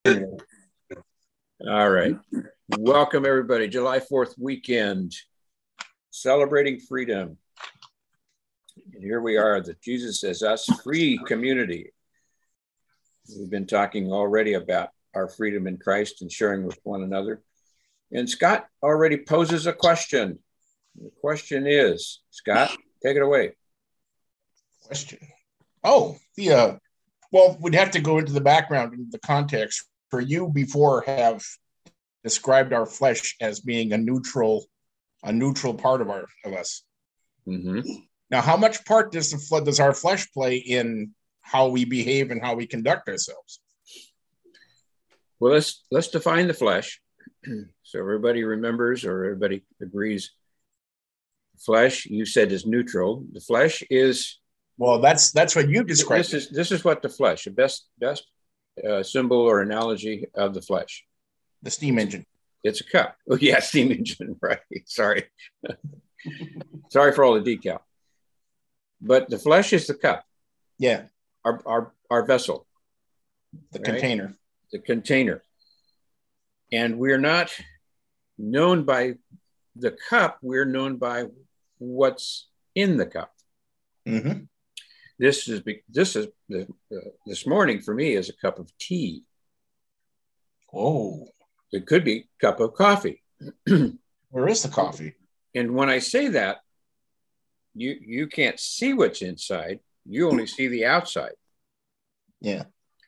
All right. Welcome, everybody. July 4th weekend, celebrating freedom. And here we are, the Jesus as Us free community. We've been talking already about our freedom in Christ and sharing with one another. And Scott already poses a question. The question is, Scott, take it away. Question. Oh, well, we'd have to go into the background, into the context. For you before have described our flesh as being a neutral part of us. Mm-hmm. Now, how much part does our flesh play in how we behave and how we conduct ourselves? Well, let's define the flesh, so everybody remembers or everybody agrees. Flesh, you said, is neutral. The flesh is. Well, that's what you described. This is what the flesh, the best symbol or analogy of the flesh. The steam engine. It's a cup. Oh yeah, steam engine. Right. Sorry. Sorry for all the decal. But the flesh is the cup. Yeah. Our vessel. The container. The container. And we're not known by the cup. We're known by what's in the cup. Mm-hmm. This morning for me is a cup of tea. Oh, it could be a cup of coffee. Where is the coffee? And when I say that, you can't see what's inside. You only see the outside. Yeah.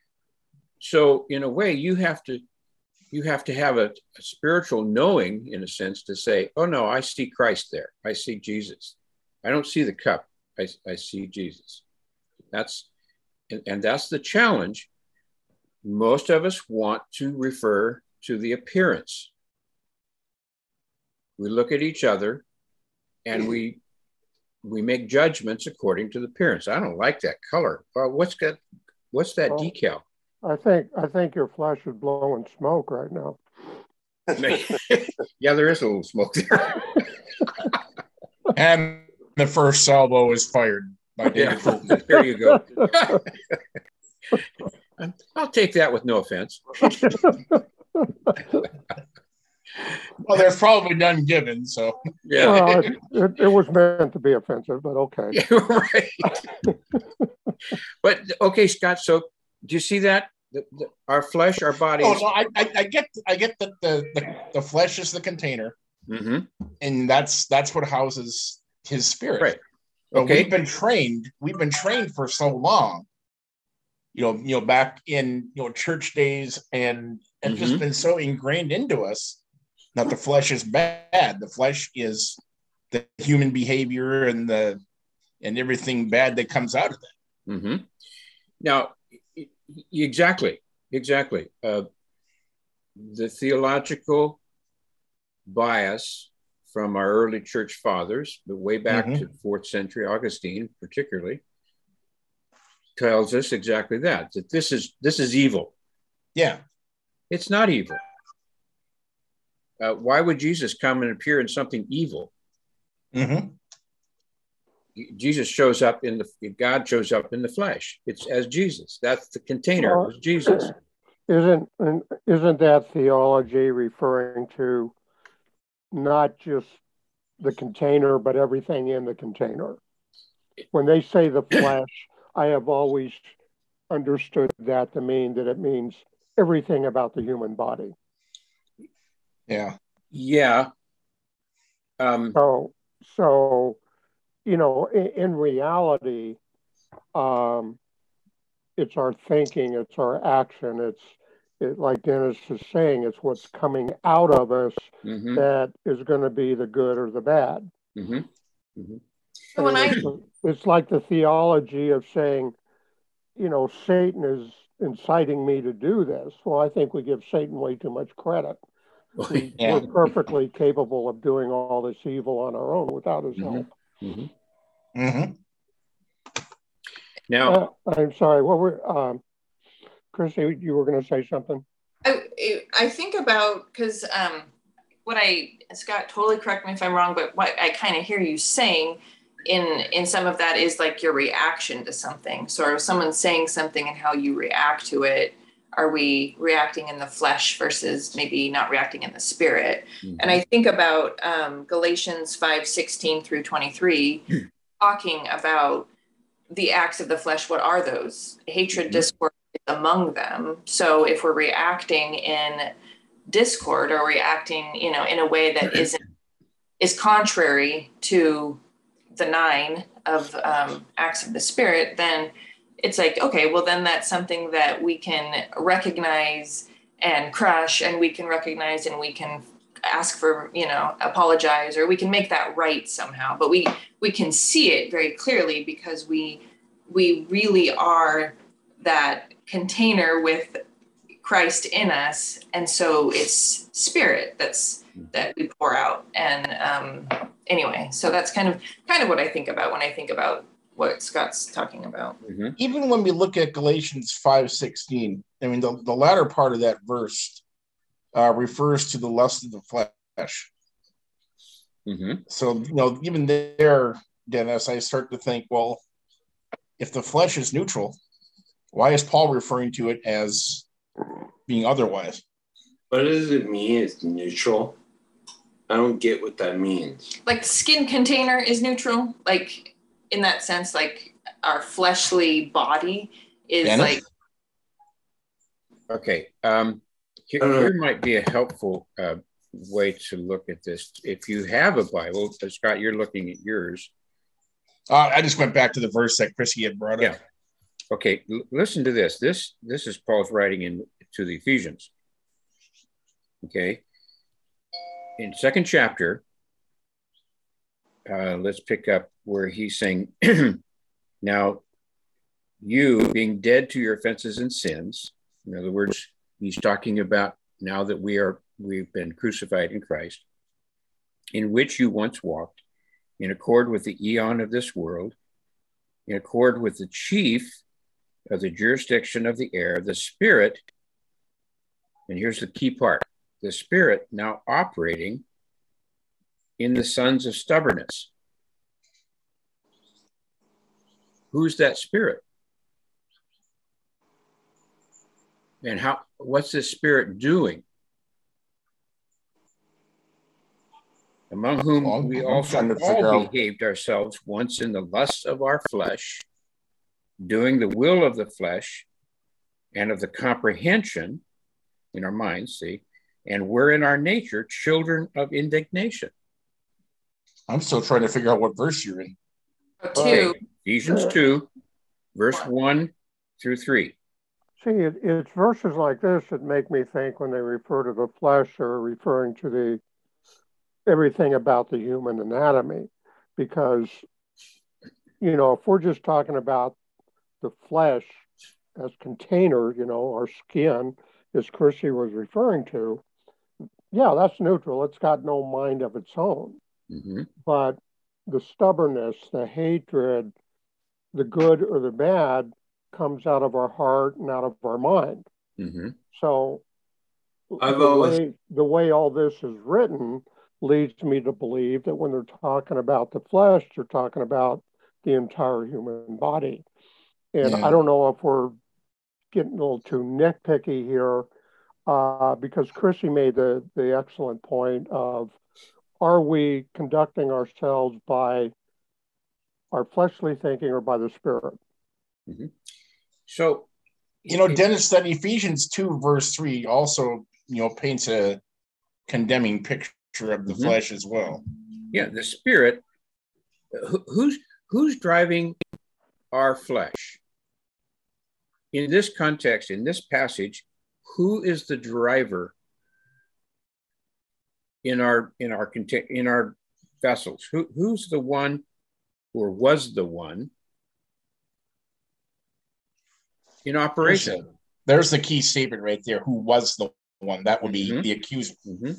So in a way, you have to have a spiritual knowing, in a sense, to say, oh no, I see Christ there. I see Jesus. I don't see the cup. I see Jesus. That's the challenge. Most of us want to refer to the appearance. We look at each other and we make judgments according to the appearance. I don't like that color. What's that decal? I think your flesh is blowing smoke right now. Yeah, there is a little smoke there. And the first salvo is fired. Yeah, there you go. I'll take that with no offense. Well, there's probably none given, so. Yeah. Well, it was meant to be offensive, but okay. Yeah, right. But okay, Scott. So do you see that our flesh, our bodies? Oh no, I get that the flesh is the container, mm-hmm. and that's what houses his spirit. Right. But okay. We've been trained for so long, back in church days, and mm-hmm. just been so ingrained into us that the flesh is bad. The flesh is the human behavior and everything bad that comes out of that. Mm-hmm. Now, exactly. The theological bias from our early church fathers, but way back mm-hmm. to the 4th century, Augustine particularly, tells us exactly that this is evil. Yeah. It's not evil. Why would Jesus come and appear in something evil? Mm-hmm. Jesus shows up God shows up in the flesh. It's as Jesus. That's the container. It's Jesus. Isn't that theology referring to not just the container, but everything in the container? When they say the flesh, I have always understood that to mean that it means everything about the human body. Yeah. Yeah. So in reality, it's our thinking, it's our action, like Dennis is saying, it's what's coming out of us mm-hmm. that is going to be the good or the bad. Mm-hmm. Mm-hmm. It's like the theology of saying, Satan is inciting me to do this. Well, I think we give Satan way too much credit. Yeah. We're perfectly capable of doing all this evil on our own without his mm-hmm. help. Mm-hmm. Mm-hmm. Now, I'm sorry. What were Chrissy? You were going to say something. I think about because Scott, totally correct me if I'm wrong, but what I kind of hear you saying in some of that is like your reaction to something. So if someone's saying something and how you react to it are we reacting in the flesh versus maybe not reacting in the spirit? And I think about Galatians 5:16 through 23, talking about the acts of the flesh. What are those? Hatred, discord is among them. So if we're reacting in discord or reacting, in a way that is contrary to the 9 of acts of the spirit, then it's like, okay, well, then that's something that we can recognize and crush, and we can recognize and we can ask for, apologize, or we can make that right somehow. But we can see it very clearly because we really are that container with Christ in us. And so it's spirit that we pour out. And anyway, so that's kind of what I think about when I think about what Scott's talking about. Even when we look at Galatians 5:16, I mean, the latter part of that verse refers to the lust of the flesh. So, even there, Dennis, I start to think, well, if the flesh is neutral, why is Paul referring to it as being otherwise? What does it mean it's neutral? I don't get what that means. Like the skin container is neutral, like in that sense, like our fleshly body is Dennis? like. Okay. Here might be a helpful way to look at this. If you have a Bible, Scott, you're looking at yours. I just went back to the verse that Chrissy had brought up. Yeah. Okay. Listen to this. This is Paul's writing to the Ephesians. Okay. In 2nd chapter, let's pick up where he's saying, now you being dead to your offenses and sins. In other words, he's talking about now that we've been crucified in Christ, in which you once walked in accord with the eon of this world, in accord with the chief of the jurisdiction of the air, the spirit. And here's the key part: the spirit now operating in the sons of stubbornness. Who's that spirit? And what's this spirit doing? Among whom we also all behaved ourselves once in the lusts of our flesh, doing the will of the flesh and of the comprehension in our minds, see, and we're in our nature children of indignation. I'm still trying to figure out what verse you're in. Two. Ephesians 2, verse 1 through 3. See, it's verses like this that make me think when they refer to the flesh, they're referring to everything about the human anatomy. Because, if we're just talking about the flesh as container, our skin, as Chrissy was referring to, yeah, that's neutral. It's got no mind of its own. But the stubbornness, the hatred, the good or the bad comes out of our heart and out of our mind. So the way all this is written leads me to believe that when they're talking about the flesh, they're talking about the entire human body. And I don't know if we're getting a little too nitpicky here, because Chrissy made the excellent point of, are we conducting ourselves by our fleshly thinking or by the spirit? So, Dennis, that Ephesians 2, verse 3 also, paints a condemning picture of the flesh as well. Yeah, the spirit. Who's driving our flesh? In this context, in this passage, who is the driver in our vessels? Who's the one, or was the one in operation? There's the key statement right there. Who was the one? That would be the accuser.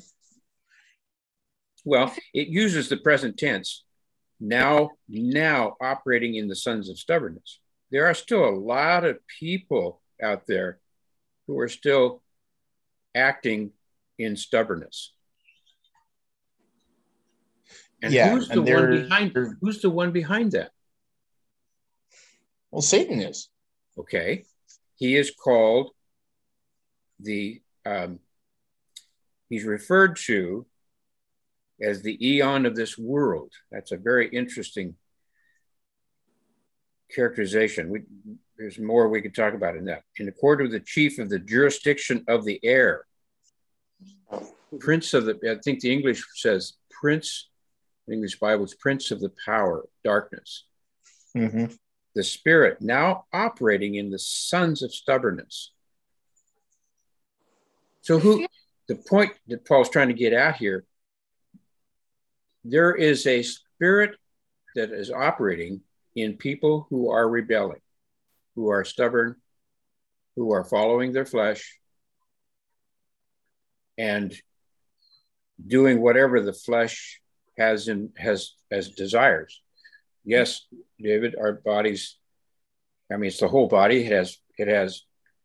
Well, it uses the present tense. Now operating in the sons of stubbornness. There are still a lot of people out there who are still acting in stubbornness. And who's the one behind that? Well, Satan is. Okay. He is called he's referred to as the eon of this world. That's a very interesting characterization. There's more we could talk about in that. In accord with the chief of the jurisdiction of the air, prince of the, I think the English says prince, English Bible's prince of the power, darkness. Mm-hmm. The spirit now operating in the sons of stubbornness. So the point that Paul's trying to get at here, there is a spirit that is operating in people who are rebelling, who are stubborn, who are following their flesh and doing whatever the flesh has as desires. Yes, David, our bodies, I mean, it's the whole body. It has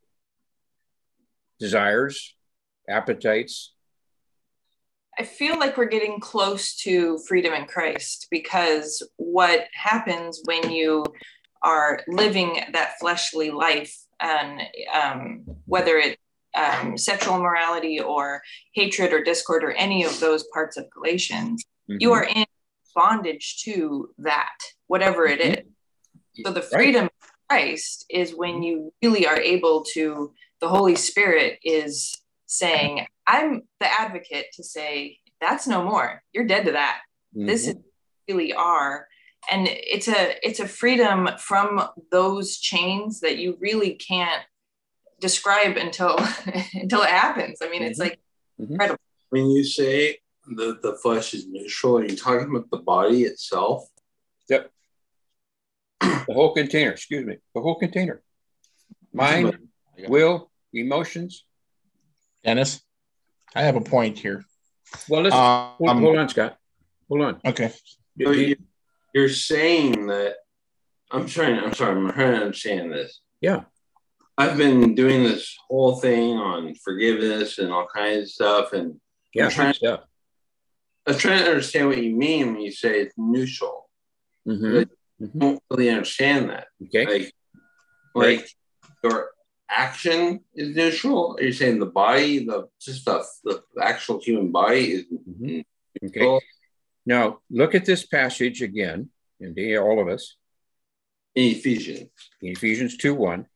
desires, appetites. I feel like we're getting close to freedom in Christ, because what happens when you are living that fleshly life, and whether it's sexual immorality or hatred or discord or any of those parts of Galatians, you are in bondage to that, whatever it is. So the freedom of Christ is when you really are able to, the Holy Spirit is saying, I'm the advocate to say, that's no more. You're dead to that. This is really are. And it's a freedom from those chains that you really can't describe until it happens. I mean, it's like incredible. When you say the flesh is neutral, are you talking about the body itself? Yep. The whole container, excuse me. The whole container. Mind, will, emotions. Dennis, I have a point here. Well, listen, hold on, Scott. Hold on. Okay. So you're saying that, I'm trying to understand this. Yeah. I've been doing this whole thing on forgiveness and all kinds of stuff. And yeah, I'm trying to understand what you mean when you say it's neutral. I don't really understand that. Okay. Like your action is neutral? Are you saying the body, the actual human body is neutral? Okay. Now look at this passage again, and all of us. In Ephesians. In Ephesians 2:1.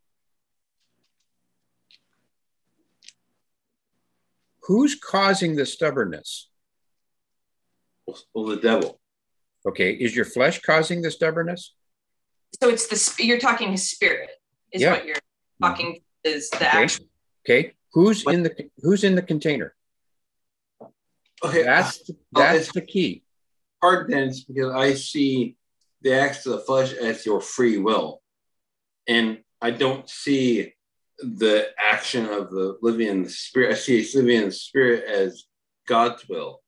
Who's causing the stubbornness? Well, the devil. Okay. Is your flesh causing the stubbornness? So it's you're talking spirit is what you're talking is the action. Okay. Who's in the container? Okay. That's the key. Hard, Dennis, because I see the acts of the flesh as your free will. And I don't see the action of the living in the spirit. I see living in the spirit as God's will.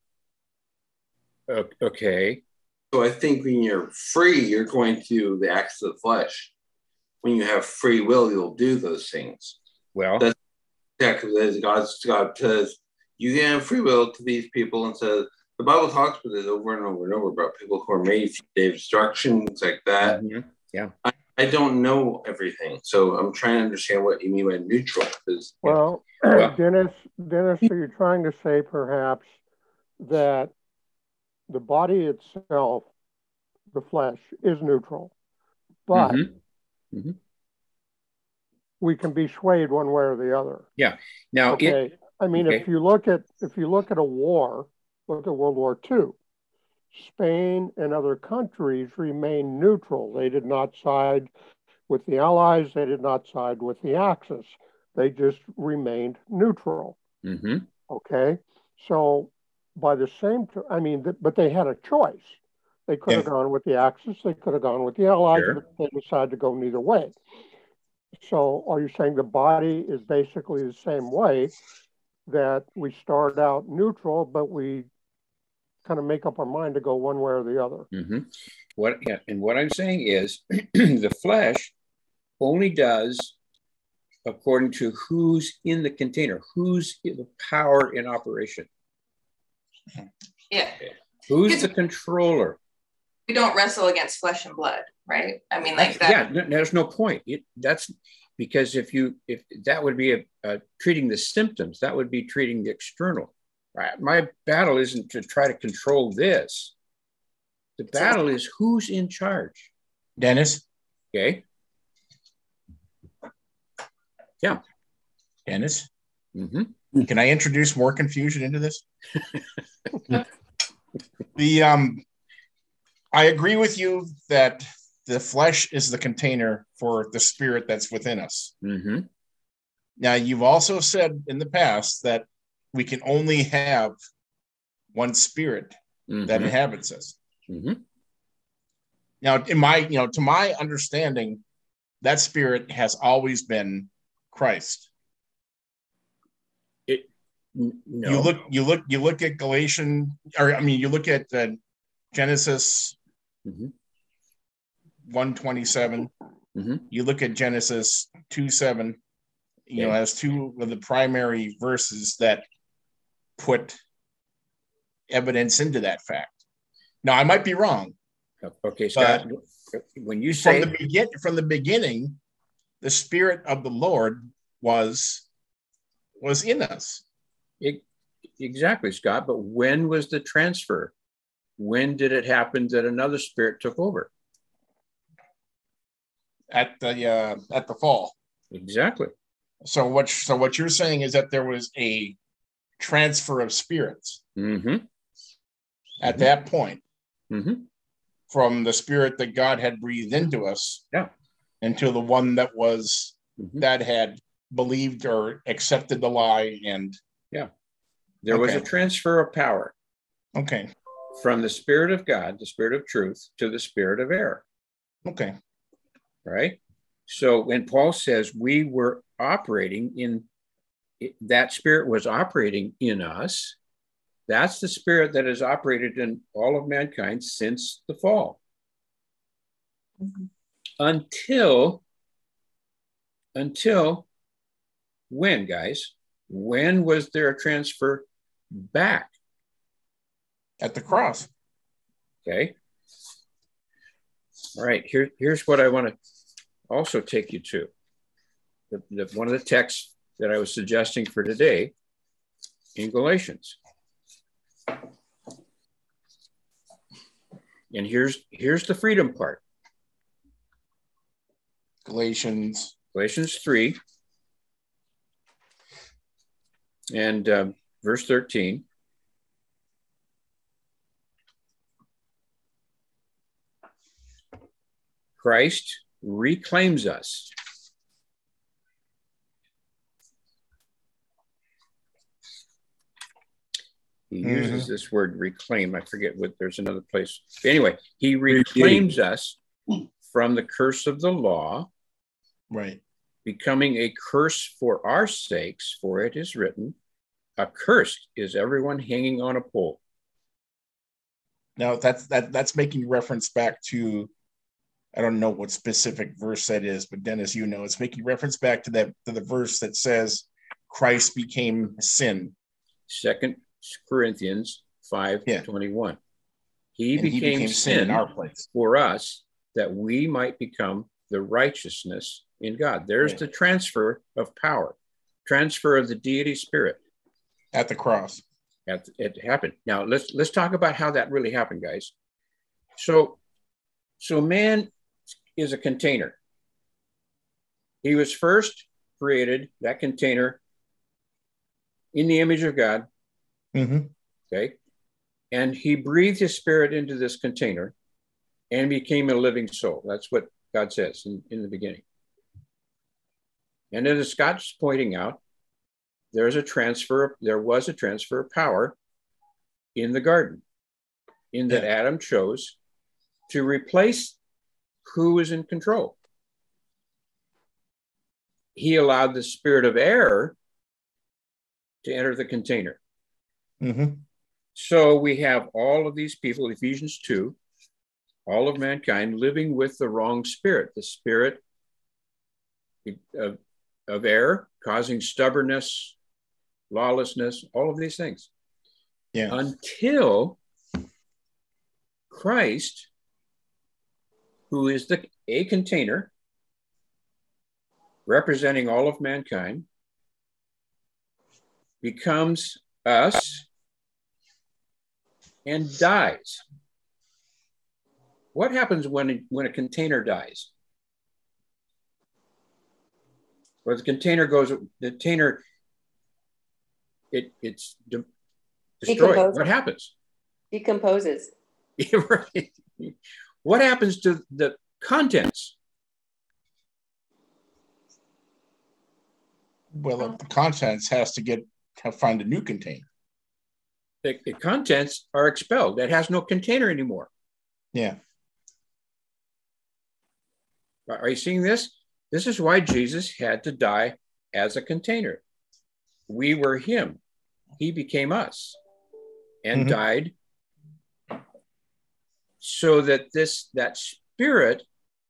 Okay. So I think when you're free, you're going to do the acts of the flesh. When you have free will, you'll do those things. Well, that's because God says you can have free will to these people, and says the Bible talks about it over and over and over about people who are made for the day of destruction, things like that. Yeah. I don't know everything, so I'm trying to understand what you mean by neutral. Dennis, are you trying to say perhaps that the body itself, the flesh, is neutral, but we can be swayed one way or the other? Yeah. Now, if you look at a war, look at World War II. Spain and other countries remained neutral. They did not side with the Allies. They did not side with the Axis. They just remained neutral. Okay. So by the same, but they had a choice. They could have gone with the Axis. They could have gone with the Allies. But they decided to go neither way. So are you saying the body is basically the same way, that we start out neutral, but we kind of make up our mind to go one way or the other? What I'm saying is the flesh only does according to who's in the container, who's the power in operation. Yeah. Who's the controller? We don't wrestle against flesh and blood, right? I mean, like that. Yeah, there's no point. Because if that would be treating the symptoms, that would be treating the external. Right? My battle isn't to try to control this. The battle is who's in charge. Dennis? Okay. Yeah. Dennis? Mm-hmm. Can I introduce more confusion into this? I agree with you that the flesh is the container for the spirit that's within us. Mm-hmm. Now, you've also said in the past that we can only have one spirit that inhabits us. Mm-hmm. Now, to my understanding, that spirit has always been Christ. No. You look at Galatians, you look at Genesis 1:27. Mm-hmm. You look at Genesis 2:7. As two of the primary verses that put evidence into that fact. Now, I might be wrong. Okay, Scott. When you say from the beginning, the Spirit of the Lord was in us. Exactly, Scott. But when was the transfer? When did it happen that another spirit took over? At the fall. Exactly. So what you're saying is that there was a transfer of spirits at that point from the spirit that God had breathed into us into the one that was that had believed or accepted the lie and there was a transfer of power from the Spirit of God, the Spirit of truth, to the spirit of error. Right. So when Paul says we were operating in, that spirit was operating in us, that's the spirit that has operated in all of mankind since the fall. Until when, guys? When was there a transfer back? At the cross. Okay. All right. Here's what I want to also take you to. One of the texts that I was suggesting for today in Galatians. And here's the freedom part. Galatians 3 and verse 13. Christ reclaims us. He uses this word reclaim. I forget what, there's another place. But anyway, he reclaims us from the curse of the law, becoming a curse for our sakes, for it is written, accursed is everyone hanging on a pole. Now that's making reference back to, I don't know what specific verse that is, but Dennis, it's making reference back to the verse that says Christ became sin. 2 Corinthians 5:21. He became sin in our place for us, that we might become the righteousness in God. There's the transfer of power, transfer of the deity spirit at the cross. It happened. Now let's talk about how that really happened, guys. So man is a container. He was first created, that container, in the image of God. Okay. And he breathed his spirit into this container and became a living soul. That's what God says in the beginning. And as Scott's pointing out, there was a transfer of power in the garden, in that Adam chose to replace who was in control. He allowed the spirit of error to enter the container. So we have all of these people, Ephesians 2, all of mankind living with the wrong spirit, the spirit of error, causing stubbornness, lawlessness, all of these things. Until Christ, who is a container, representing all of mankind, becomes us and dies. What happens when a container dies? Or the container it's destroyed. What happens? Decomposes. Right. What happens to the contents? Well, the contents has to find a new container. The contents are expelled. That has no container anymore. Yeah. Are you seeing this? This is why Jesus had to die as a container. We were him. He became us and died so that that spirit,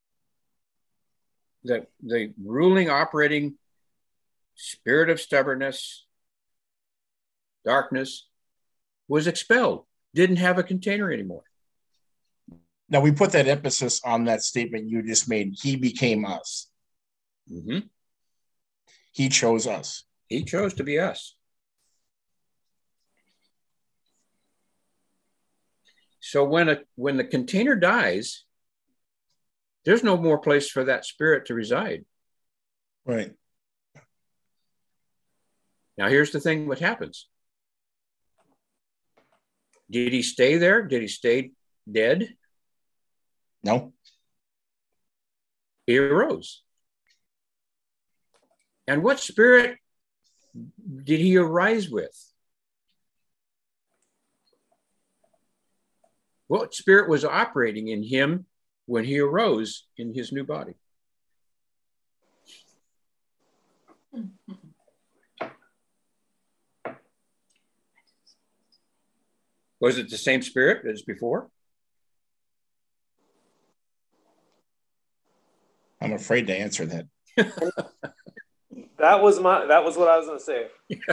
the ruling, operating spirit of stubbornness, darkness, was expelled, didn't have a container anymore. Now, we put that emphasis on that statement you just made. He became us. Mm-hmm. He chose us. He chose to be us. So when the container dies, there's no more place for that spirit to reside. Right. Now, here's the thing: what happens? Did he stay there? Did he stay dead? No. He arose. And what spirit did he arise with? What spirit was operating in him when he arose in his new body? Was it the same spirit as before? I'm afraid to answer that. That was what I was going to say.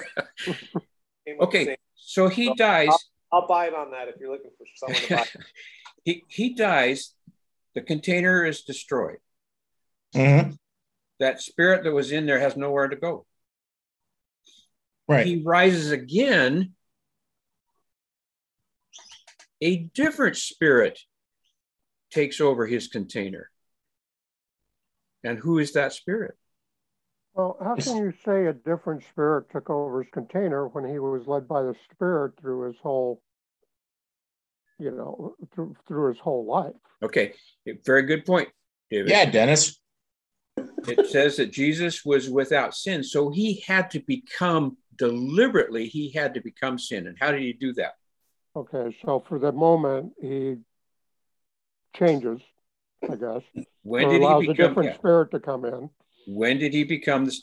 Okay, so he dies. I'll bite on that if you're looking for someone to buy. he dies. The container is destroyed. Mm-hmm. That spirit that was in there has nowhere to go. Right. He rises again. A different spirit takes over his container. And who is that spirit? Well, how can you say a different spirit took over his container when he was led by the Spirit through his whole, through his whole life? Okay, very good point, David. Yeah, Dennis. It says that Jesus was without sin, so he had to become deliberately, he had to become sin. And how did he do that? Okay, so for the moment, he changes, I guess. When or did allows he become a different spirit to come in. When did he become this?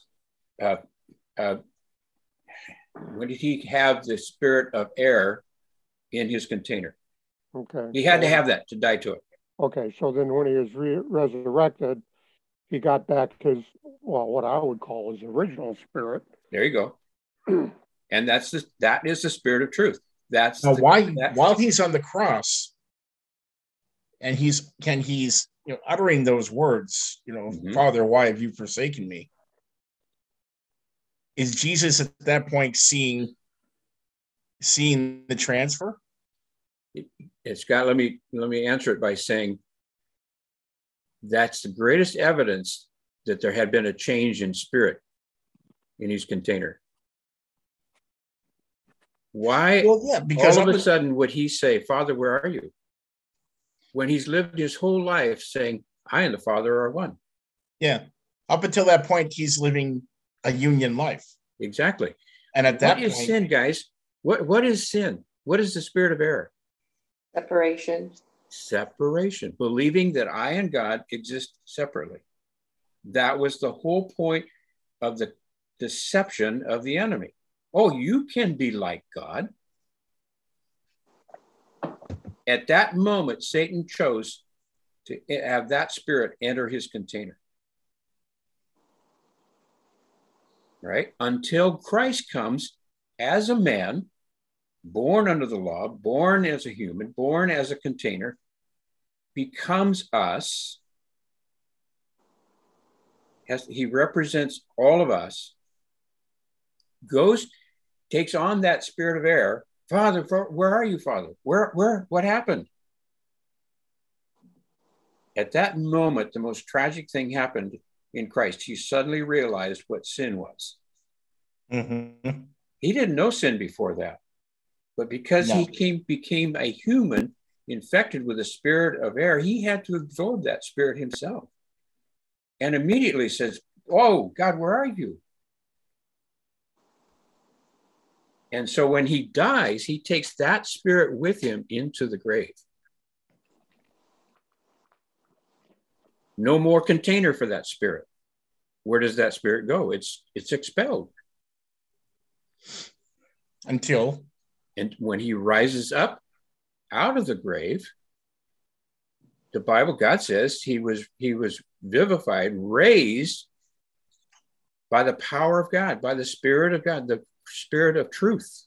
When did he have the spirit of error in his container? Okay. He had to have that to die to it. Okay, so then when he was resurrected, he got back his, what I would call his original spirit. There you go. And that is the spirit of truth. That's now, while he's on the cross, and he's uttering those words, Father, why have you forsaken me? Is Jesus at that point seeing the transfer? Scott, let me answer it by saying that's the greatest evidence that there had been a change in spirit in his container. Why? Well, yeah, because all of a sudden would he say, Father, where are you? When he's lived his whole life saying, I and the Father are one. Yeah. Up until that point, he's living a union life. Exactly. And at that point, what is sin, guys? What is sin? What is the spirit of error? Separation. Believing that I and God exist separately. That was the whole point of the deception of the enemy. Oh, you can be like God. At that moment, Satan chose to have that spirit enter his container. Right? Until Christ comes as a man, born under the law, born as a human, born as a container, becomes us, he represents all of us, takes on that spirit of error. Father, where are you, Father? What happened? At that moment, the most tragic thing happened in Christ. He suddenly realized what sin was. Mm-hmm. He didn't know sin before that. But because he became a human infected with a spirit of error, he had to absorb that spirit himself. And immediately says, oh, God, where are you? And so when he dies, he takes that spirit with him into the grave. No more container for that spirit. Where does that spirit go? It's expelled. And when he rises up out of the grave, the Bible, God says he was vivified, raised by the power of God, by the Spirit of God, the Spirit of truth.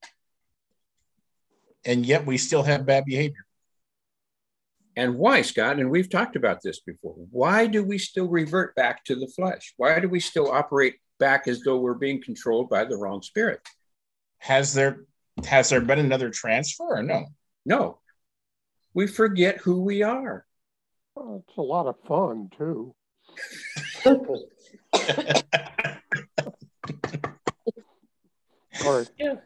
And yet we still have bad behavior. And why, Scott? And we've talked about this before. Why do we still revert back to the flesh? Why do we still operate back as though we're being controlled by the wrong spirit? Has there been another transfer or no? No. We forget who we are. Well, it's a lot of fun, too. Or, yeah.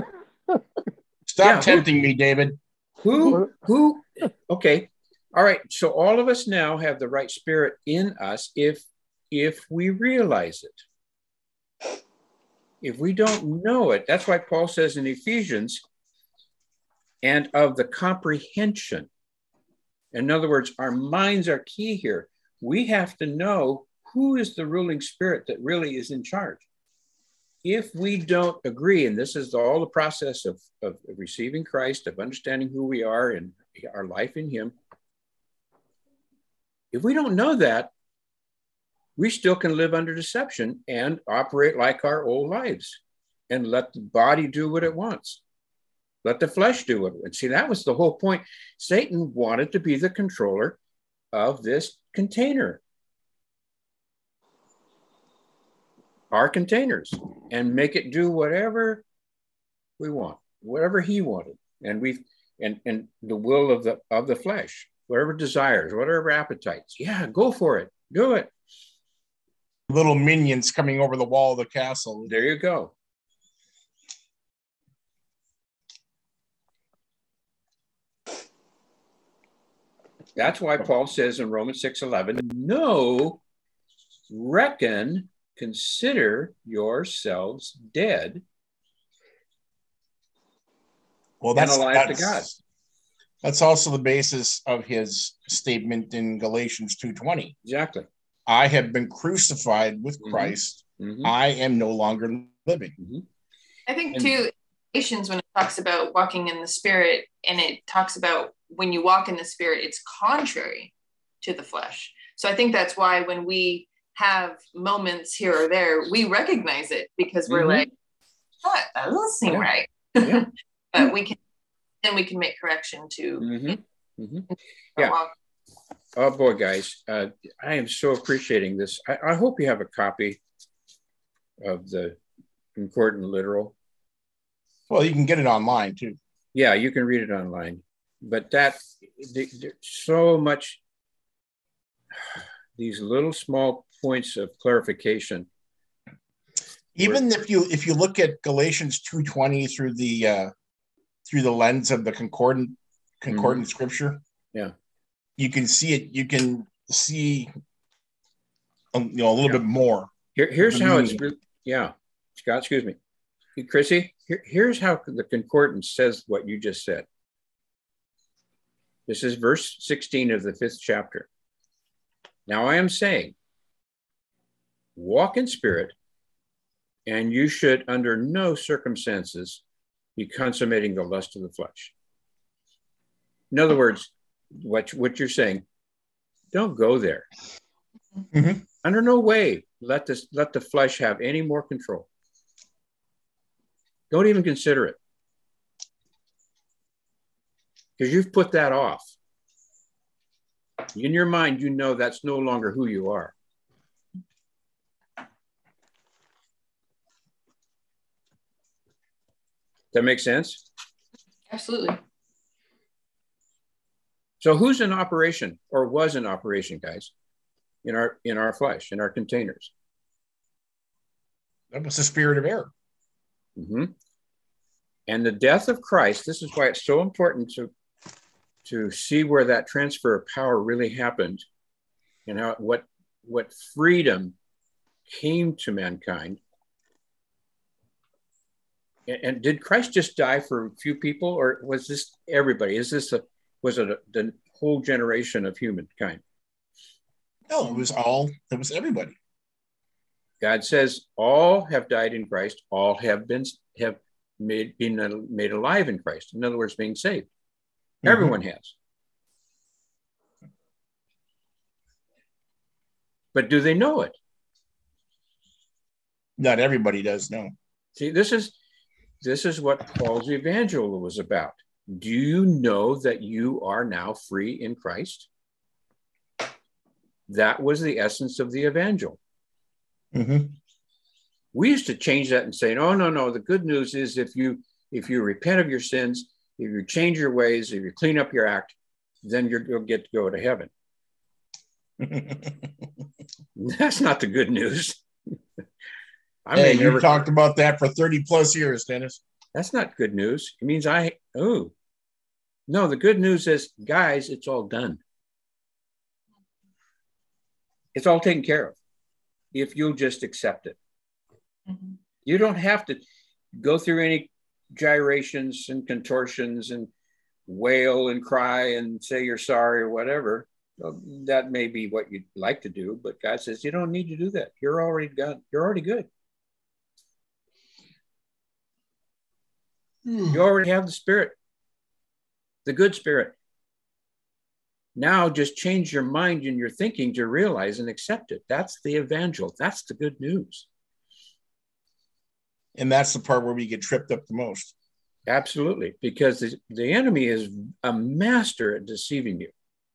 Stop tempting me, David. Who? Okay. All right. So all of us now have the right spirit in us if we realize it. If we don't know it, that's why Paul says in Ephesians, and of the comprehension. In other words, our minds are key here. We have to know who is the ruling spirit that really is in charge. If we don't agree, and this is all the process of receiving Christ, of understanding who we are and our life in him. If we don't know that, we still can live under deception and operate like our old lives and let the body do what it wants. Let the flesh do it. And see, that was the whole point. Satan wanted to be the controller of this container, our containers, and make it do whatever we want, whatever he wanted. And and the will of the flesh, whatever desires, whatever appetites. Yeah, go for it. Do it. Little minions coming over the wall of the castle. There you go. That's why Paul says in Romans 6:11, no, reckon, consider yourselves dead. Well, that's alive to God. That's also the basis of his statement in Galatians 2:20. Exactly. I have been crucified with Christ. Mm-hmm. I am no longer living. Mm-hmm. I think too, Galatians, when it talks about walking in the Spirit, and it talks about when you walk in the Spirit, it's contrary to the flesh. So I think that's why when we have moments here or there, we recognize it because we're like, that doesn't seem right. Yeah. But we can make correction to yeah. Oh boy, guys, I am so appreciating this. I hope you have a copy of the Concordant Literal. Well, you can get it online too. Yeah, you can read it online. But there's so much, these little small points of clarification. Even if you look at Galatians 2:20 through the lens of the concordant scripture, yeah, you can see it. You can see a little bit more. Here's how it's. Yeah, Scott, excuse me, Chrissy. Here's how the concordance says what you just said. This is verse 16 of the 5th chapter. Now I am saying, walk in spirit, and you should under no circumstances be consummating the lust of the flesh. In other words, what you're saying, don't go there. Mm-hmm. Under no way let the flesh have any more control. Don't even consider it. Because you've put that off. In your mind, you know that's no longer who you are. That makes sense? Absolutely. So who's in operation or was in operation, guys, in our flesh, in our containers? That was the spirit of error. Mm-hmm. And the death of Christ, this is why it's so important to see where that transfer of power really happened and how what freedom came to mankind. And did Christ just die for a few people, or was this everybody? Was it the whole generation of humankind? No, it was everybody. God says all have died in Christ, all have been made alive in Christ. In other words, being saved. Mm-hmm. Everyone has. But do they know it? Not everybody does, no. See, this is what Paul's evangel was about. Do you know that you are now free in Christ? That was the essence of the evangel. Mm-hmm. We used to change that and say, no. The good news is if you repent of your sins, if you change your ways, if you clean up your act, then you'll get to go to heaven. That's not the good news. You talked about that for 30 plus years, Dennis. That's not good news. It means no, the good news is, guys, it's all done. It's all taken care of if you'll just accept it. Mm-hmm. You don't have to go through any gyrations and contortions and wail and cry and say you're sorry or whatever. Well, that may be what you'd like to do, but God says you don't need to do that. You're already done. You're already good. You already have the Spirit, the good Spirit. Now just change your mind and your thinking to realize and accept it. That's the evangel. That's the good news. And that's the part where we get tripped up the most. Absolutely, because the enemy is a master at deceiving you.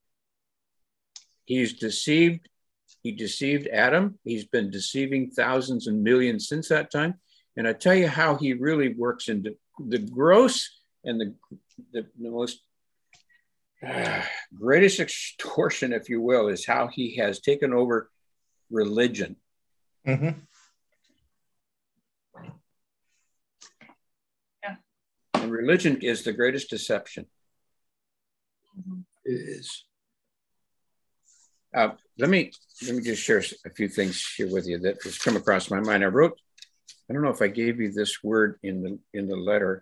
He deceived Adam. He's been deceiving thousands and millions since that time. And I tell you how he really works into the gross and the most greatest extortion, if you will, is how he has taken over religion. Mm-hmm. Yeah. And religion is the greatest deception. Mm-hmm. It is. Let me just share a few things here with you that has come across my mind. I don't know if I gave you this word in the letter,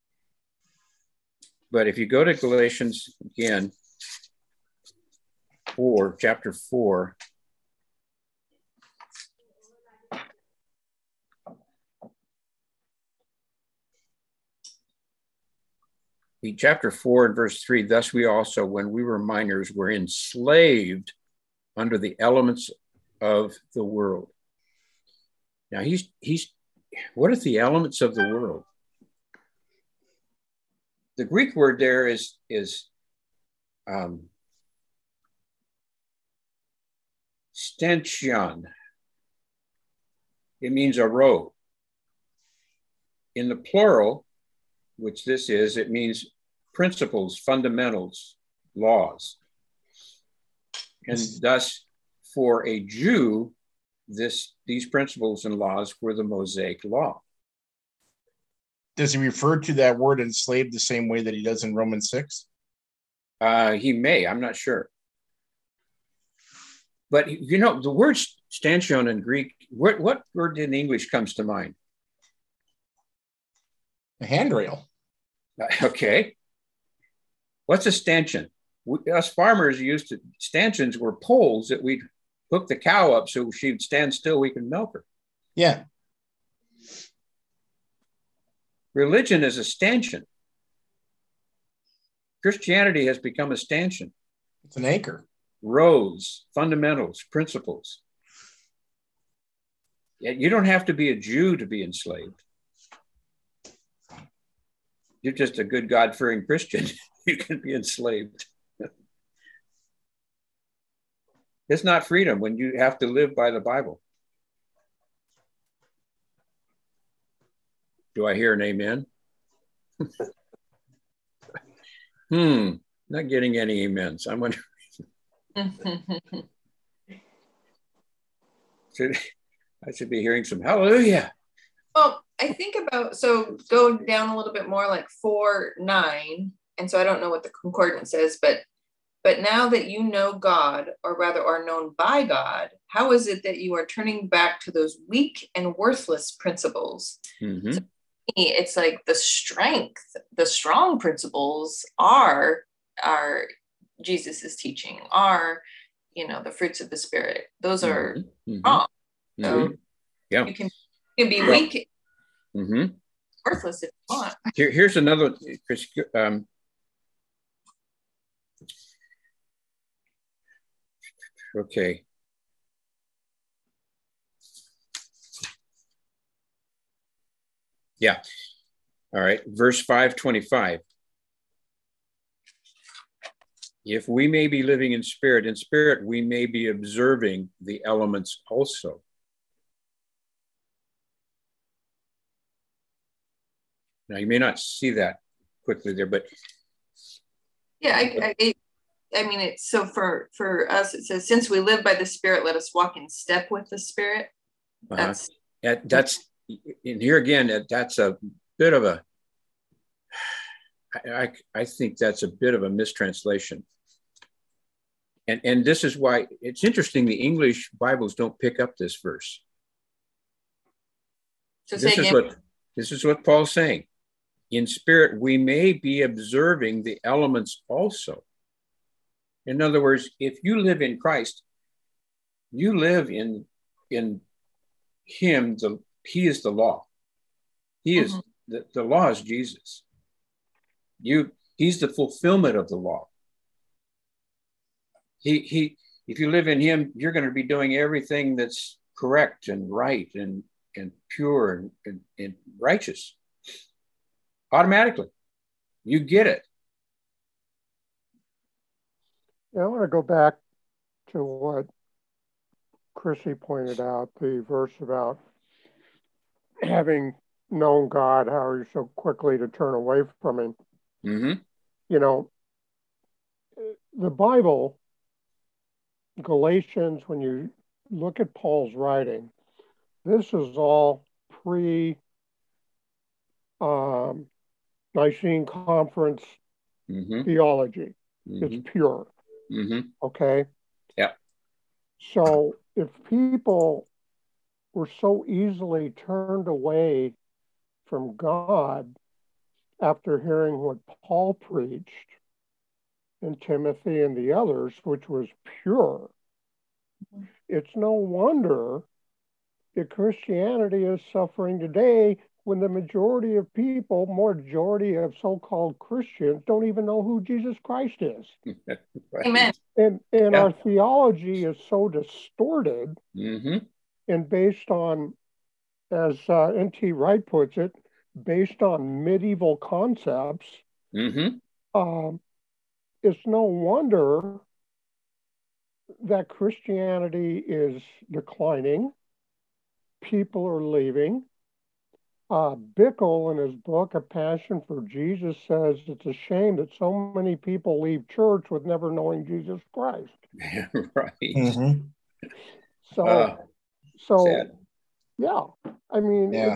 but if you go to Galatians again, chapter 4, chapter 4 and verse 3, thus we also, when we were minors, were enslaved under the elements of the world. Now he's what are the elements of the world? The Greek word there is stenchion. It means a row. In the plural, which this is, it means principles, fundamentals, laws. And thus, for a Jew, these principles and laws were the Mosaic law. Does he refer to that word enslaved the same way that he does in Romans 6? He may, I'm not sure. But you know, the word stanchion in Greek, what word in English comes to mind? A handrail. Okay. What's a stanchion? Us farmers stanchions were poles that we'd hook the cow up so she'd stand still, we could milk her. Yeah. Religion is a stanchion. Christianity has become a stanchion. It's an anchor. Rows, fundamentals, principles. You don't have to be a Jew to be enslaved. You're just a good God-fearing Christian. You can be enslaved. It's not freedom when you have to live by the Bible. Do I hear an amen? Not getting any amens. I'm wondering. I should be hearing some hallelujah. Well, I think about, so go down a little bit more, like 4:9. And so I don't know what the concordance says, but now that you know God, or rather are known by God, how is it that you are turning back to those weak and worthless principles? Mm-hmm. So it's like the strong principles are Jesus's teaching, are, the fruits of the Spirit. Those are strong. So yeah, you can be weak, mm-hmm. worthless if you want. Here's another, Chris. Okay. Yeah. All right. Verse 5:25. If we may be living in spirit, we may be observing the elements also. Now, you may not see that quickly there, but yeah, I mean, it's so for us, it says, since we live by the Spirit, let us walk in step with the Spirit. That's and here again, that's a bit of a, I think that's a bit of a mistranslation. And this is why it's interesting, the English Bibles don't pick up this verse. So this is what Paul's saying. In spirit, we may be observing the elements also. In other words, if you live in Christ, you live in him. He is the law. He is the law is Jesus. He's the fulfillment of the law. He if you live in him, you're going to be doing everything that's correct and right and pure and righteous. Automatically, you get it. Yeah, I want to go back to what Chrissy pointed out, the verse about having known God, how you're so quickly to turn away from him. Mm-hmm. The Bible, Galatians, when you look at Paul's writing, this is all Nicene Conference theology. It's pure. Okay? Yeah. So if people were so easily turned away from God after hearing what Paul preached and Timothy and the others, which was pure, it's no wonder that Christianity is suffering today when the majority of so-called Christians don't even know who Jesus Christ is. Right. Amen. And our theology is so distorted and based on, as N.T. Wright puts it, based on medieval concepts. It's no wonder that Christianity is declining. People are leaving. Bickle, in his book, A Passion for Jesus, says it's a shame that so many people leave church with never knowing Jesus Christ. Right. So sad. Yeah, I mean,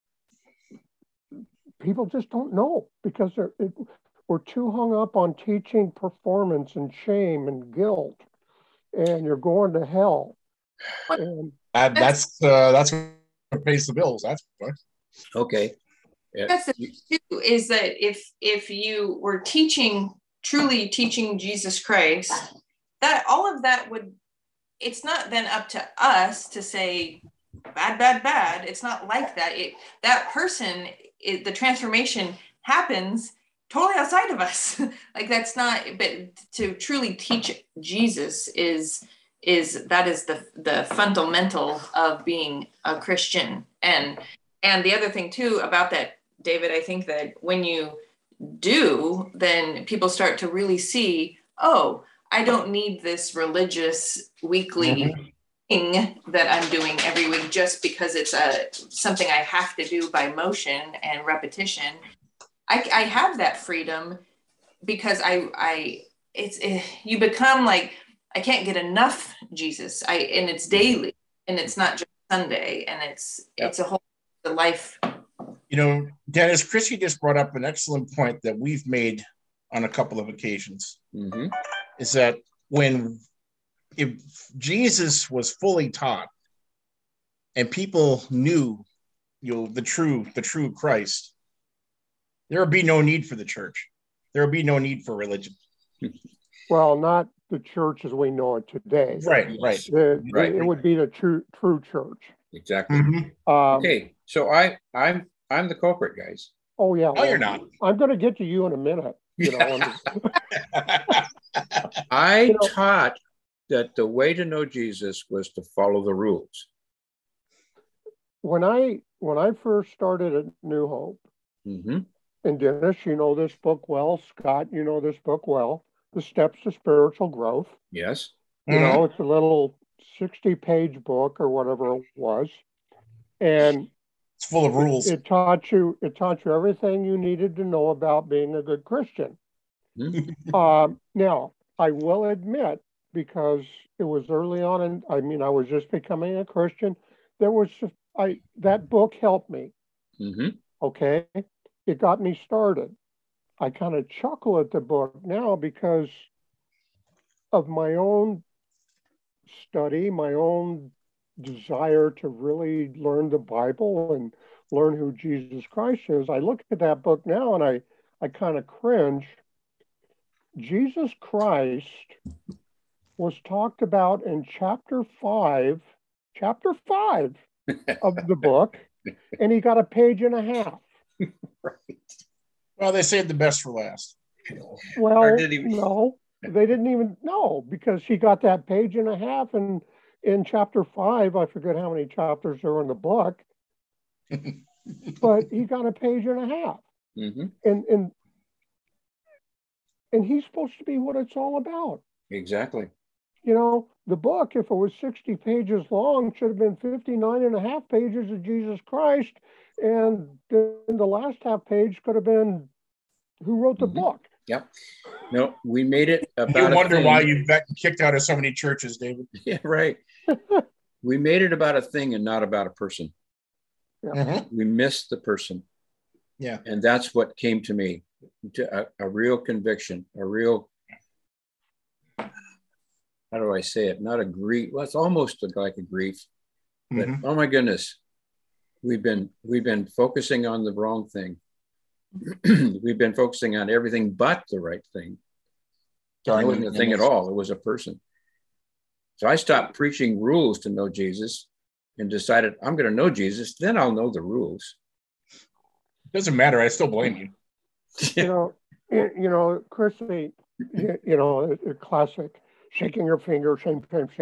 people just don't know because we're too hung up on teaching performance and shame and guilt, and you're going to hell. And that's what pays the bills. That's what. Okay. Yeah. That's the thing too, is that if you were truly teaching Jesus Christ, that all of that it's not then up to us to say bad. It's not like that. That person, the transformation happens totally outside of us. Like that's not, but to truly teach Jesus is the fundamental of being a Christian. And the other thing too about that, David, I think that when you do, then people start to really see, oh, I don't need this religious weekly thing that I'm doing every week just because it's something I have to do by motion and repetition. I have that freedom because you become like, I can't get enough Jesus. And it's daily, and it's not just Sunday, and it's a whole life. Dennis, Chrissy just brought up an excellent point that we've made on a couple of occasions. Mm-hmm. Is that if Jesus was fully taught and people knew, the true Christ, there would be no need for the church. There would be no need for religion. Well, not the church as we know it today. Right. It would be the true church. Exactly. Mm-hmm. Okay, so I'm the culprit, guys. Oh yeah. No, you're not. I'm going to get to you in a minute. I taught that the way to know Jesus was to follow the rules. When I first started at New Hope, Mm-hmm. and Dennis, you know this book well. Scott, you know this book well. The Steps to Spiritual Growth. Yes. It's a little 60-page book or whatever it was, and it's full of rules. It taught you everything you needed to know about being a good Christian. Mm-hmm. Now, I will admit, because it was early on, and I was just becoming a Christian. That book helped me. Mm-hmm. Okay, it got me started. I kind of chuckle at the book now because of my own study, my own desire to really learn the Bible and learn who Jesus Christ is. I look at that book now and I kind of cringe. Jesus Christ was talked about in chapter 5 of the book, and he got a page and a half. Right. Well, they saved the best for last. Well, no, they didn't even know, because he got that page and a half, and in chapter 5, I forget how many chapters are in the book, but he got a page and a half. Mm-hmm. And he's supposed to be what it's all about. Exactly. The book, if it was 60 pages long, should have been 59 and a half pages of Jesus Christ. And then the last half page could have been who wrote the book. Yep. No, we made it about you wonder why you've gotten kicked out of so many churches, David. Yeah, right. We made it about a thing and not about a person. Yeah. Mm-hmm. We missed the person. Yeah. And that's what came to me, a real conviction, a real, how do I say it? Not a grief. Well, it's almost like a grief. But oh my goodness, we've been focusing on the wrong thing. We've been focusing on everything but the right thing. It wasn't a thing at all. It was a person. So I stopped preaching rules to know Jesus and decided I'm going to know Jesus. Then I'll know the rules. Doesn't matter. I still blame you. Chrissy, a classic, shaking your finger, shame.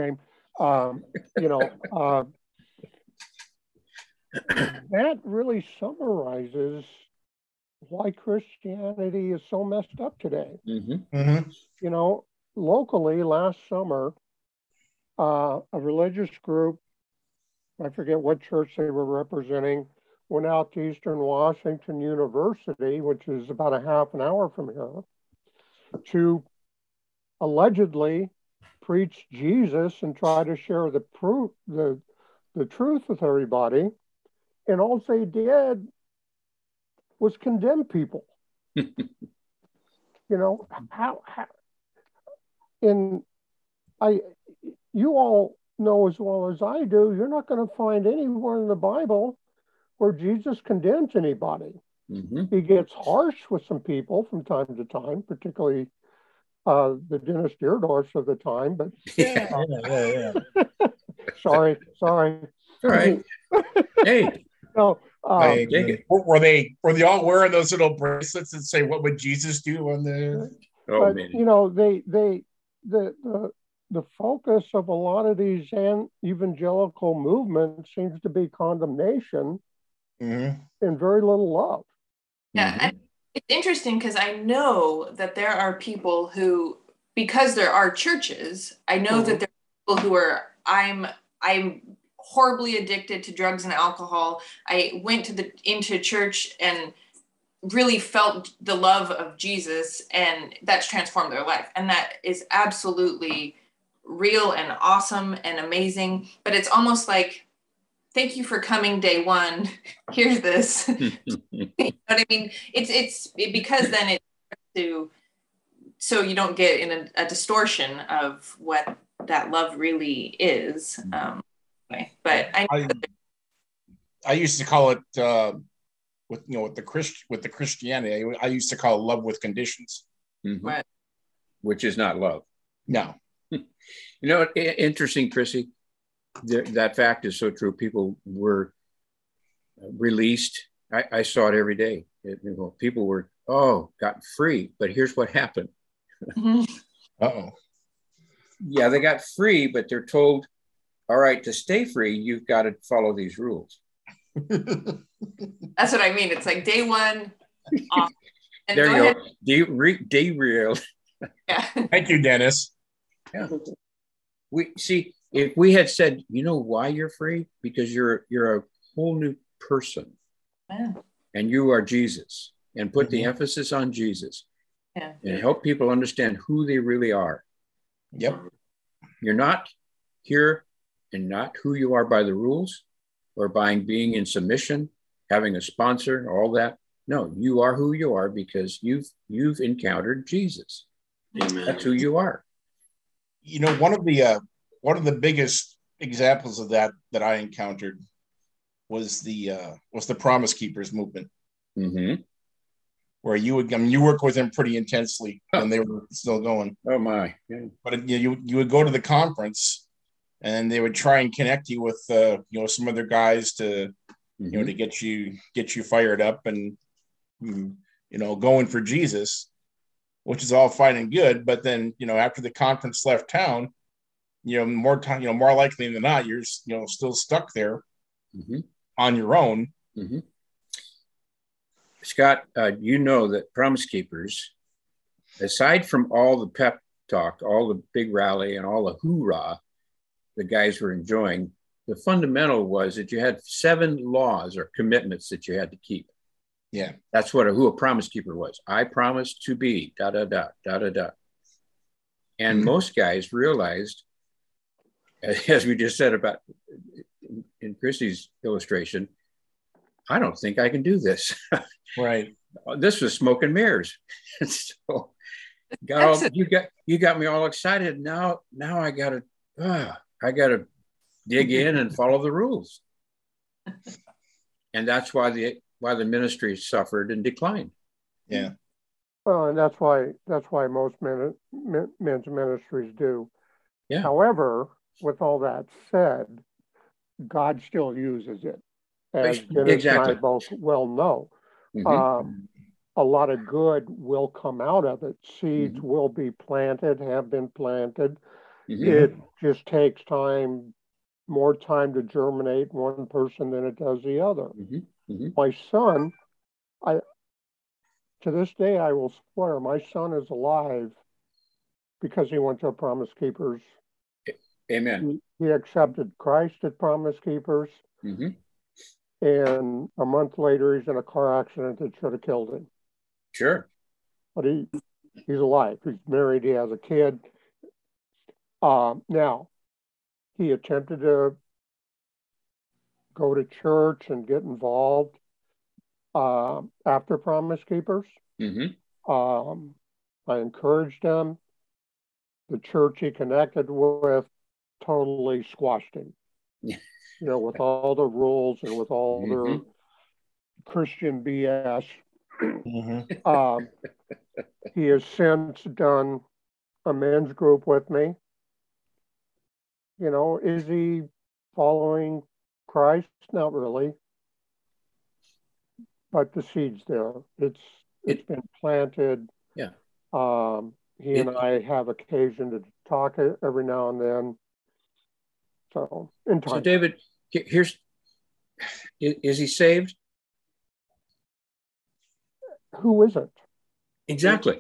That really summarizes why Christianity is so messed up today. Mm-hmm. Mm-hmm. Locally last summer, a religious group, I forget what church they were representing, went out to Eastern Washington University, which is about a half an hour from here, to allegedly preach Jesus and try to share the truth with everybody. And all they did was condemn people. How you all know as well as I do, you're not going to find anywhere in the Bible where Jesus condemns anybody. Mm-hmm. He gets harsh with some people from time to time, particularly the Dennis Deerdorfs of the time. But yeah. sorry. All right. Hey. No. Were they all wearing those little bracelets that say "What would Jesus do?" on the? Oh, but the focus of a lot of these evangelical movements seems to be condemnation and very little love. Yeah, and it's interesting because I know that there are people who, because there are churches, I know that there are people who are, I'm horribly addicted to drugs and alcohol. I went into church and really felt the love of Jesus, and that's transformed their life. And that is absolutely real and awesome and amazing. But it's almost like, thank you for coming day one. Here's this. You know what I mean? It's because then it's to, so you don't get in a distortion of what that love really is. But I used to call it with the Christianity. I used to call it love with conditions. Mm-hmm. Which is not love. No. You know, interesting, Chrissy. That fact is so true. People were released. I saw it every day. People were gotten free. But here's what happened. Uh-oh. Yeah, they got free, but they're told, all right, to stay free, you've got to follow these rules. That's what I mean. It's like day one off. And there you go. Derailed. Yeah. Thank you, Dennis. Yeah. We see, if we had said, you know why you're free? Because you're a whole new person. Yeah. And you are Jesus. And put the emphasis on Jesus. Yeah. And help people understand who they really are. Yep. You're not here and not who you are by the rules or by being in submission, having a sponsor, all that. No, you are who you are because you've encountered Jesus. Amen. That's who you are. You know, one of the biggest examples of that I encountered was the Promise Keepers movement, where you work with them pretty intensely when they were still going. Oh my! Yeah. But you would go to the conference, and they would try and connect you with some other guys to to get you fired up and going for Jesus, which is all fine and good. But then after the conference left town, more likely than not, you're still stuck there on your own. Scott, you know that Promise Keepers, aside from all the pep talk, all the big rally and all the hoorah the guys were enjoying, the fundamental was that you had 7 laws or commitments that you had to keep. Yeah. That's who a Promise Keeper was. I promise to be, da, da, da, da, da, da. And most guys realized, as we just said about in Chrissy's illustration, I don't think I can do this. Right. This was smoke and mirrors. So you got me all excited. Now I gotta dig in and follow the rules. And that's why the ministry suffered and declined. Yeah. Well, and that's why most men's ministries do. Yeah. However, with all that said, God still uses it, as Dennis and I both well know. A lot of good will come out of it. Seeds will be planted, have been planted. It just takes more time to germinate one person than it does the other. My son, to this day, I will swear, my son is alive because he went to a Promise Keepers. Amen. He accepted Christ at Promise Keepers. And a month later, he's in a car accident that should have killed him. Sure. But he's alive. He's married. He has a kid. Now, he attempted to go to church and get involved after Promise Keepers. I encouraged him. The church he connected with totally squashed him. With all the rules and with all their Christian BS. He has since done a men's group with me. Is he following Christ? Not really. But the seed's there. It's been planted. Yeah. He and I have occasion to talk every now and then. So, in time. So David, is he saved? Who isn't? Exactly.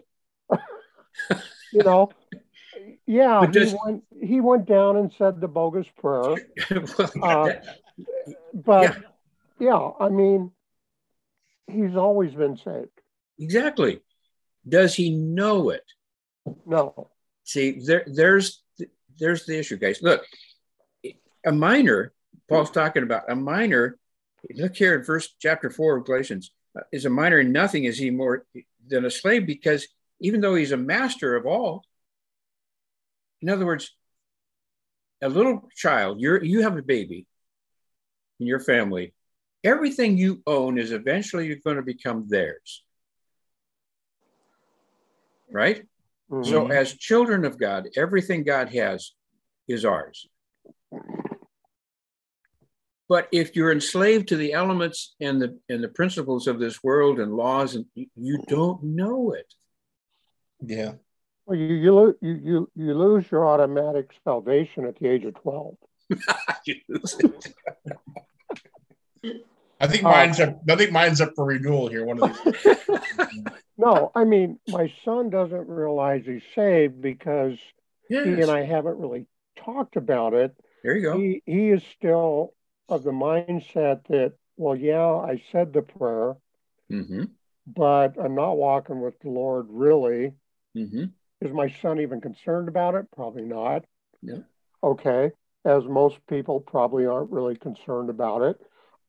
Yeah, he went down and said the bogus prayer. I mean, He's always been saved. Exactly. Does he know it? No. See, there's the issue, guys. Look, a minor, Paul's talking about a minor. Look here in chapter 4 of Galatians. Is a minor in nothing? Is he more than a slave? Because even though he's a master of all, in other words, a little child, you have a baby in your family. Everything you own is eventually going to become theirs. Right? Mm-hmm. So as children of God, everything God has is ours. But if you're enslaved to the elements and the principles of this world and laws, and you don't know it. Yeah. Well, you lose your automatic salvation at the age of 12. You lose it. I think mine's up for renewal here. One of these. No, I mean, my son doesn't realize he's saved because he and I haven't really talked about it. There you go. He is still of the mindset that, well, yeah, I said the prayer, but I'm not walking with the Lord really. Is my son even concerned about it? Probably not. Yeah. Okay. As most people probably aren't really concerned about it.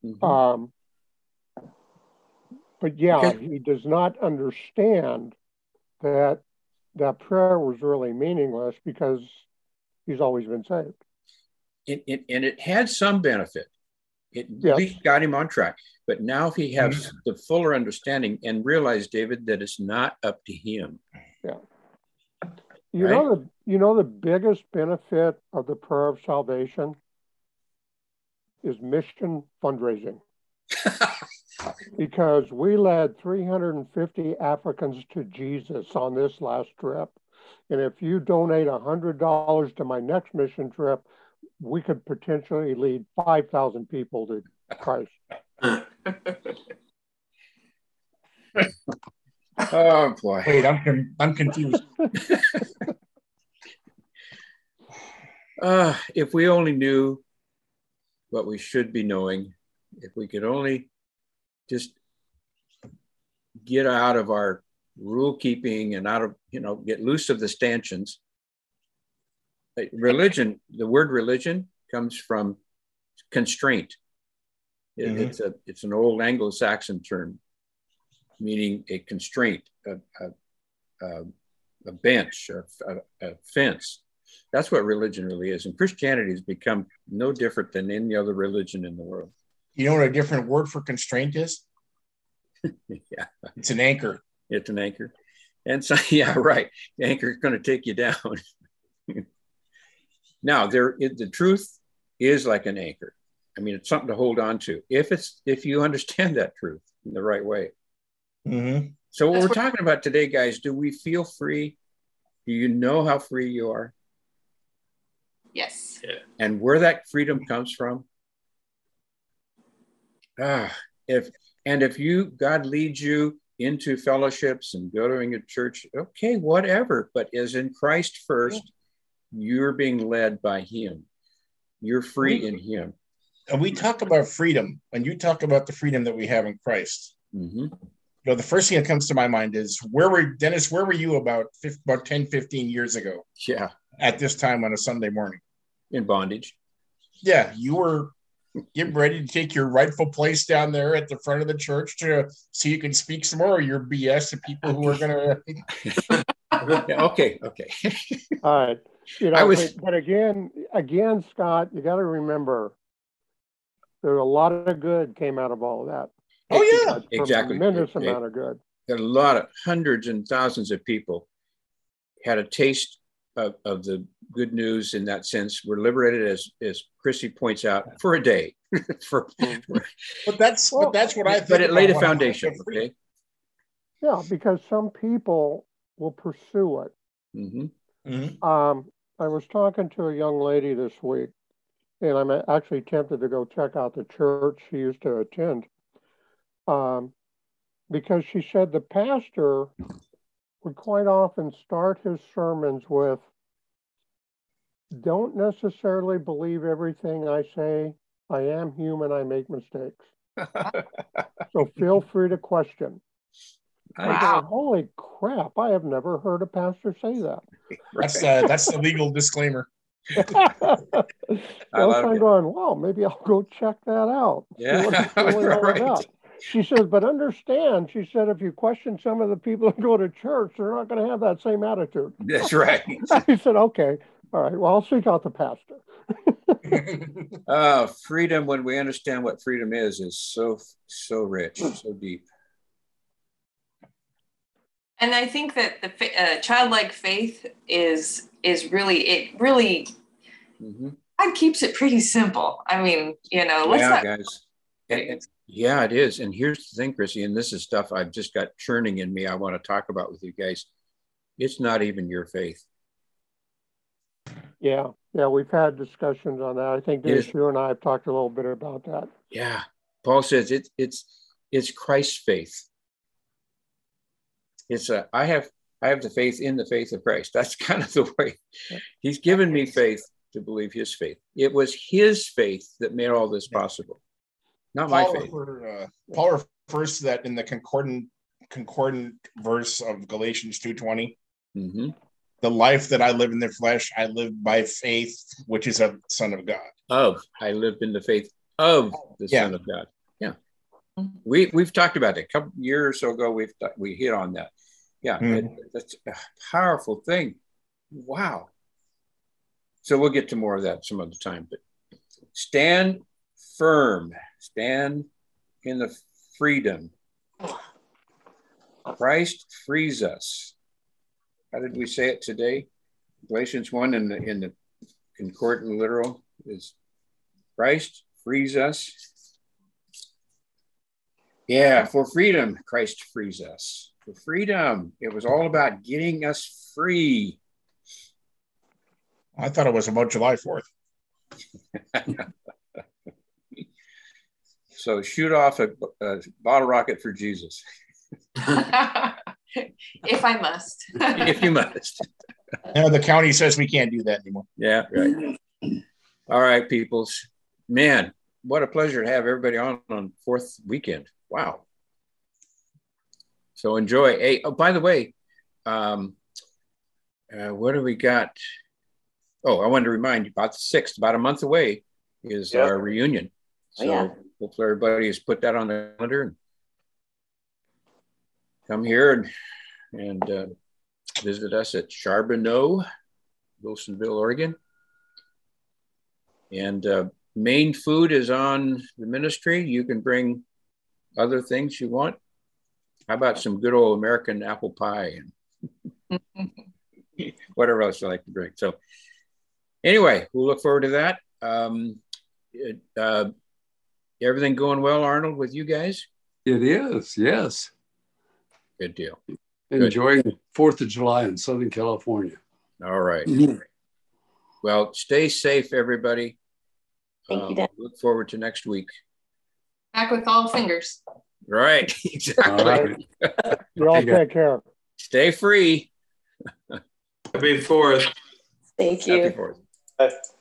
But yeah, he does not understand that prayer was really meaningless because he's always been saved. And it had some benefit. It at least got him on track. But now if he has the fuller understanding and realize, David, that it's not up to him. Yeah. You know the biggest benefit of the prayer of salvation is mission fundraising. Because we led 350 Africans to Jesus on this last trip. And if you donate $100 to my next mission trip, we could potentially lead 5,000 people to Christ. Oh, boy. Wait, I'm confused. If we only knew what we should be knowing, if we could only just get out of our rule keeping and out of, get loose of the stanchions. Religion, the word religion comes from constraint. It's an old Anglo-Saxon term, meaning a constraint, a bench, a fence. That's what religion really is. And Christianity has become no different than any other religion in the world. You know what a different word for constraint is? Yeah. It's an anchor. It's an anchor. And so, yeah, right. The anchor is going to take you down. Now, the truth is like an anchor. I mean, it's something to hold on to if you understand that truth in the right way. So what we're talking about today, guys, do we feel free? Do you know how free you are? Yes. Yeah. And where that freedom comes from? If God leads you into fellowships and going to church, okay, whatever. But as in Christ first, you're being led by Him. You're free in Him. And we talk about freedom, and you talk about the freedom that we have in Christ. The first thing that comes to my mind is where were you about 10, 15 years ago? Yeah. At this time on a Sunday morning. In bondage. Yeah, you were getting ready to take your rightful place down there at the front of the church so you can speak some more of your BS to people who are going to. Okay. All right. But again, Scott, you got to remember, there's a lot of good came out of all of that. Oh yeah, exactly. Tremendous amount of good. A lot of hundreds and thousands of people had a taste of the good news in that sense. We're liberated, as Chrissy points out, for a day. But that's what I think. But it laid a foundation. Okay. Yeah, because some people will pursue it. I was talking to a young lady this week, and I'm actually tempted to go check out the church she used to attend, because she said the pastor would quite often start his sermons with, "Don't necessarily believe everything I say. I am human. I make mistakes." So feel free to question. Wow. Holy crap, I have never heard a pastor say that. That's the legal disclaimer. I'm going, wow, maybe I'll go check that out. Yeah, see what it's really all right. about. She says, but understand, she said, if you question some of the people who go to church, they're not going to have that same attitude. That's right. I said, okay, all right, well, I'll seek out the pastor. Freedom, when we understand what freedom is so rich, so deep. And I think that the childlike faith is really God keeps it pretty simple. I mean, guys. Yeah, it is. And here's the thing, Chrissy, and this is stuff I've just got churning in me. I want to talk about with you guys. It's not even your faith. Yeah, we've had discussions on that. I think Dennis, you and I have talked a little bit about that. Yeah, Paul says it's Christ's faith. It's I have the faith in the faith of Christ. That's kind of the way he's given me faith to believe his faith. It was his faith that made all this possible, not my faith. Paul refers to that in the concordant verse of Galatians 2:20. Mm-hmm. The life that I live in the flesh, I live by faith, which is of the Son of God. I live in the faith of the Son of God. Yeah, we've talked about it a couple years or so ago. We hit on that. Yeah, that's a powerful thing. Wow. So we'll get to more of that some other time. But stand firm. Stand in the freedom. Christ frees us. How did we say it today? Galatians 1 in the concordant literal is Christ frees us. Yeah, for freedom, Christ frees us. For freedom. It was all about getting us free. I thought it was about July 4th. So shoot off a bottle rocket for Jesus. If I must. If you must. No, the county says we can't do that anymore. Yeah, right. All right, peoples. Man, what a pleasure to have everybody on fourth weekend. Wow. So enjoy. Hey, by the way, what do we got? Oh, I wanted to remind you about the 6th, about a month away is our reunion. So hopefully everybody has put that on the calendar and come here and visit us at Charbonneau, Wilsonville, Oregon. And main food is on the ministry. You can bring other things you want. How about some good old American apple pie and whatever else you like to drink? So anyway, we'll look forward to that. Everything going well, Arnold, with you guys? It is, yes. Good deal. Enjoying the 4th of July in Southern California. All right. Well, stay safe, everybody. Thank you, Dan. Look forward to next week. Back with all fingers. Right. Exactly. All right. You all take care. Stay free. Happy 4th. Thank you. Happy 4th.